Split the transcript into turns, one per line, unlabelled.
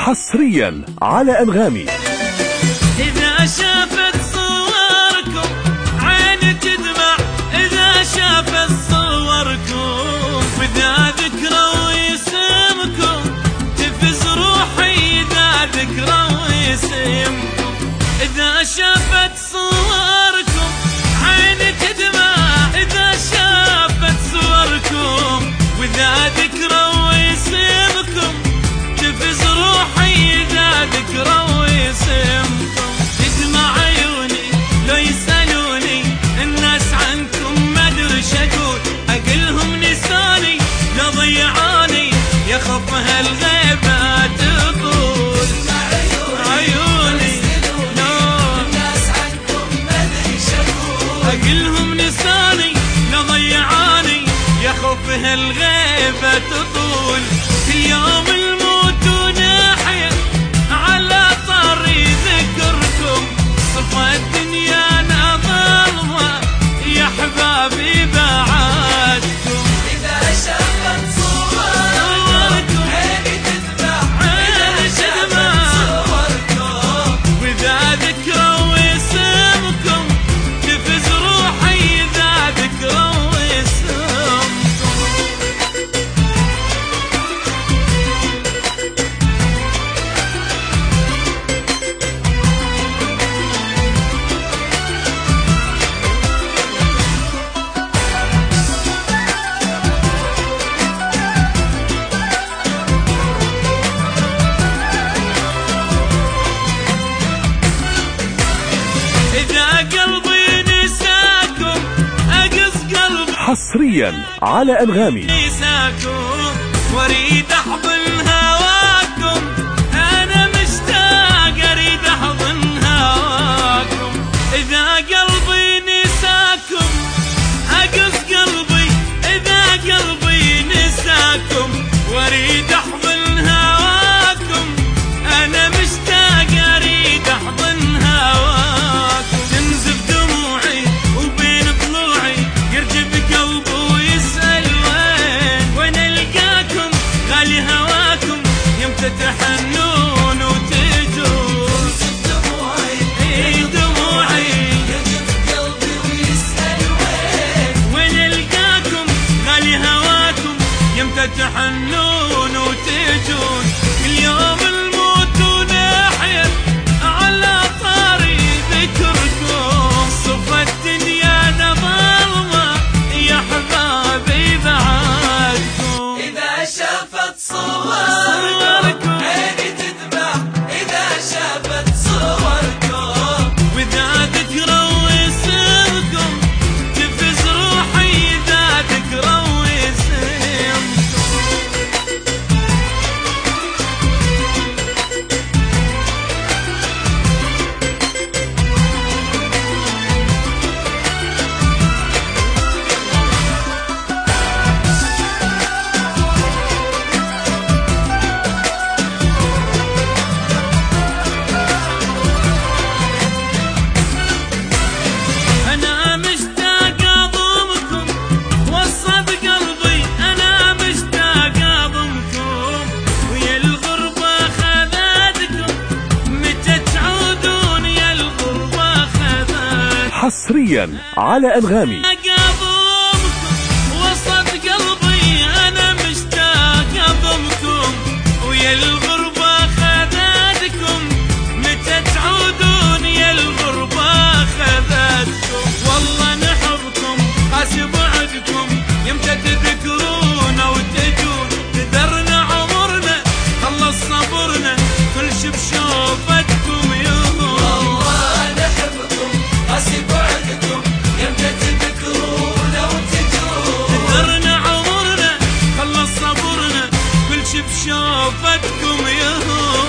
حصريا على أنغامي.
إذا شافت صوركم عيني تدمع، إذا شافت صوركم وإذا ذكروا اسمكم تفز روحي، إذا ذكروا اسمكم. إذا شافت صوركم عيني تدمع، إذا شافت صوركم وإذا ذكروا اسمكم تفز روحي، إذا ذكروا اسمكم. تدمع عيوني لو يسألوني الناس عنكم ما أدري شقول، أقلهم نساني لو ضيعاني يخف هالغيبة تطول. عيوني الناس عنكم ما أدري شقول، أقلهم نساني لو ضيعاني يخف هالغيبة تطول. في يوم الموت ونحيا على طريق ذكركم، صفى الدنيا أنا ظلمة يا حبابي بعدكم. إذا شافت صوركم عيني تدمع، إذا شافت صوركم وإذا ذكروا اسمكم تفز روحي، إذا ذكروا اسمكم. إذا قلبي نساكم أقص قلبي،
حصريا على أنغامي.
نساكم واريد أحضن هواكم، أنا مشتاق أريد أحضن هواكم. إذا قلبي نساكم أقص قلبي، إذا قلبي نساكم واريد أحضن هواكم، أنا مشتاق أريد أحضن هواكم. تنزف دموعي وبين ضلوعي يرجف قلبي ويسأل وين ألقاكم، غالي هواكم يمتى تحنون وتجون. تنزف دموعي يرجف قلبي ويسأل وين ألقاكم، غالي هواكم يمتى تحنون وتجون. اليوم الموت ونحيا على طريق ذكركم، صفى الدنيا أنا ظلمة يا حبابي بعدكم. إذا شافت صوركم عيني تدمع، إذا شافت صوركم وإذا ذكروا اسمكم تفز روحي، إذا ذكروا اسمكم. أنا مشتاق أضمكم وصد قلبي، أنا مشتاق أضمكم ويا الغربة خذتكم، متى تعودون يا الغربة خذتكم.
حصريا على أنغامي.
وصد قلبي أنا مشتاق أضمكم ويا الغربة خذتكم، متى تعودون يا الغربة خذتكم. والله نحبكم قاسي بعدكم يمتى تذكرون وتجون. تذرنا عمرنا خلص صبرنا كل شي بشوفتكم يهون. والله نحبكم قاسي بعدكم يمتى تذكرون وتجون. تذرنا عمرنا خلص صبرنا كل شي بشوفتكم يهون.